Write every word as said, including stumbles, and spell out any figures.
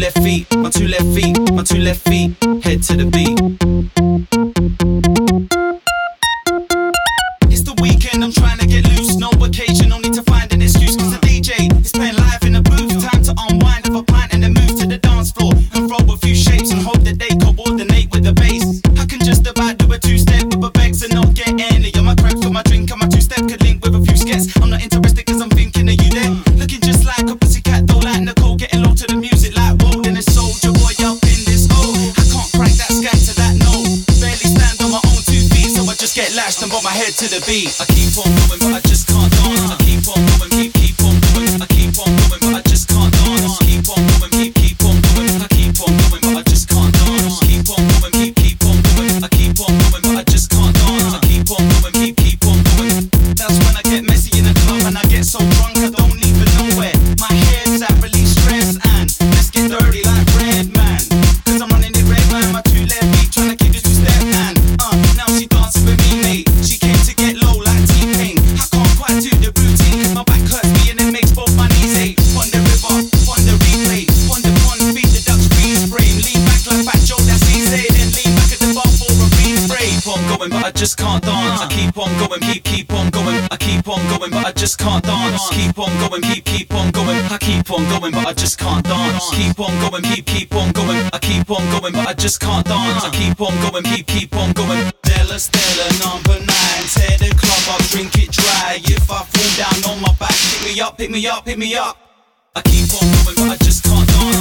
left feet, my two left feet, my two left feet, head to the beat. It's the weekend, I'm trying to get loose. No occasion, no need to find an excuse. Cause the D J is playing live in the booth. Time to unwind, have a pint and then move to the dance floor. And roll a few shapes and hope that they coordinate with the bass. I can just about do a two-step with a vex and not get any of my cracks for my drink. And my two-step could link with a few skets. I'm not interested cause I'm thinking of you there. Looking just like a pussycat though, like Nicole. Getting low to the music like whoa. Then it's Soulja Boy up in this hole. I can't crack that scat to that note. Barely stand on my own two feet, so I just get lashed and bob my head to the beat. I keep on going but I just can't dance. I keep on going, keep, keep on going. I keep on going but I just can't dance. Keep on going, keep, keep on going. I keep on going but I just can't dance. Keep on going, keep, keep on going. I keep on going but I just can't dance. I keep on going, keep, keep on going. That's when I get messy in the club and I get so drunk I don't even know where my head's at. Release stress and let's get dirty like Redman. Cause I'm running it red man, my two left feet trying to keep this two-step and uh, now she dancing with me mate. She came to get low like T-Pain. I can't quite do the routine cause my back hurts me and it makes both my knees ache. On the river, on the replay, on the pond, feed the ducks freeze frame. Lean back like Fat Joe, that's easy. Then lean back at the bar for a re-spray. Keep on going but I just can't dance. I keep on going, keep, keep on going. I keep on going but I just can't dance. Keep on going, keep, keep on going. I keep on going but I just can't dance. Keep on going, keep, keep on going. I keep on going but I just can't dance. I keep on going, keep, keep on going. Della Stella number nine, tear the club up, drink it dry. If I fall down on my back, pick me up, pick me up, pick me up. I keep on going but I just can't dance.